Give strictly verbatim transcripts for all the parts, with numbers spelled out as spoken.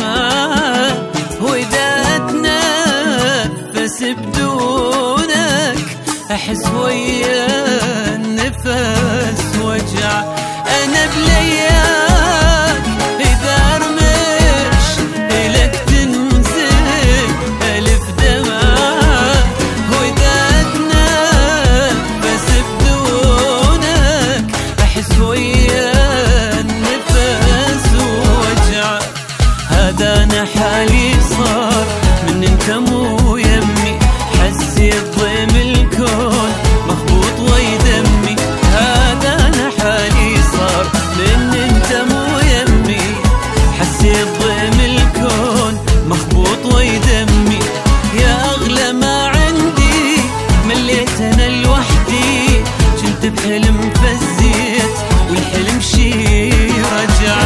دمعة، وإذا أتنفس بدونك أحس ويا النفس وجع. أنا بلياك إذا أرمش إلك تنزل ألف دمعة، وإذا أتنفس بدونك أحس ويا النفس وجع. هذا أنا حالي صار من انت مو يمي، حسيت ضيم الكون مخبوط ويدمي. هذا أنا حالي صار من انت مو يمي، حسيت ضيم الكون مخبوط ويدمي. يا أغلى ما عندي مليت أنا لوحدي، كنت بحلم فزيت والحلم شي رجع.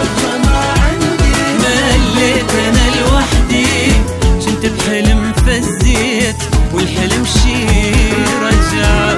مليت أنا لوحدي كنت بحلم فزيت والحلم شي رجع.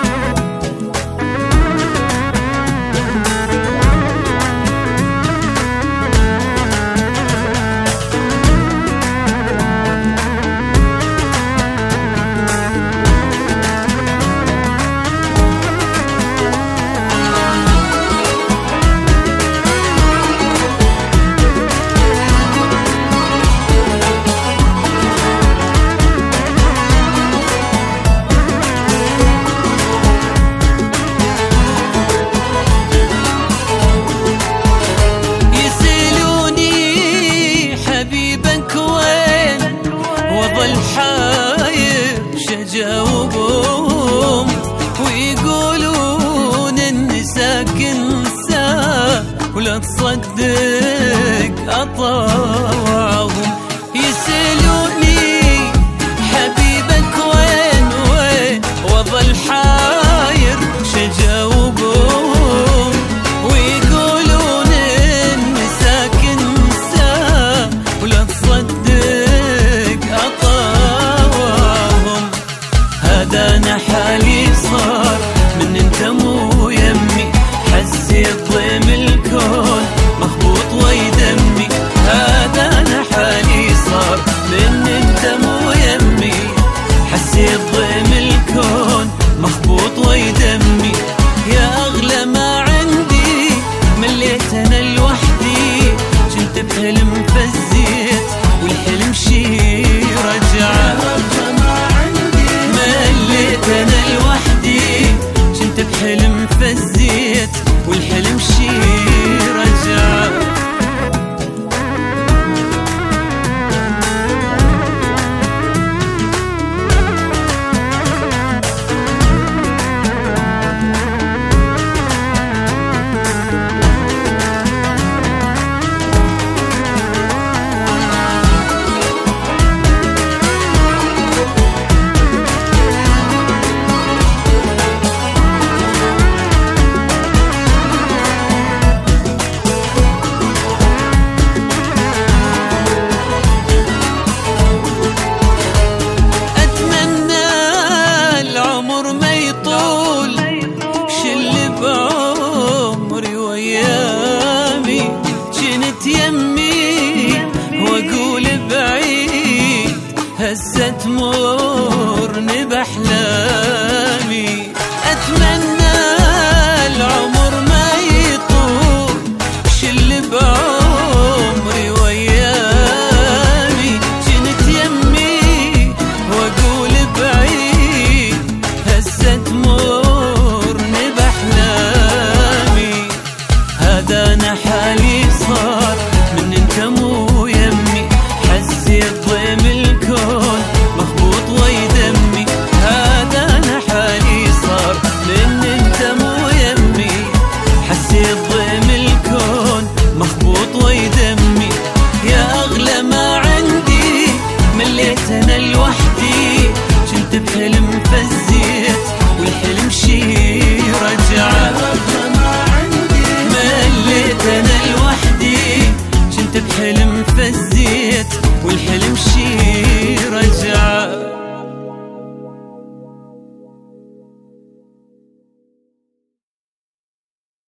الحاير شجاوبهم ويقولون اني ساكن سا، ولا تصدق اطاوعهم. يسألوني حبيبك وين وين، وظل حاير شجاوبهم ويقولون اني ساكن سا، ولا تصدق أطاوعهم. هذا أنا حالي صار من انت مو يمي، حسيت ضيم الكون مخبوط ويدمي. هذا أنا حالي صار من انت مو يمي، حسيت ضيم الكون مخبوط ويدمي. يا أغلى ما عندي مليت أنا لوحدي، كنت بحلم فزيت والحلم شي رجع. مليت أنا لوحدي كنت بحلم فزيت والحلم شي رجع. يمي واقول بعيد هزت مورني باحلامي. اتمنى العمر ما يطول، شل بعمري ويامي. جنت يمي واقول بعيد هزت مورني باحلامي. هذا انا حالي صار من انت مو يمي، حسيت ضيم الكون مخبوط ويدمي. هذا انا حالي صار من انت مو يمي، حسيت ضيم الكون مخبوط ويدمي. يا اغلى ما عندي مليت انا لوحدي، كنت بحلم فزيت والحلم شي رجع. مليت انا لوحدي كنت بحلم فزيت والحلم شي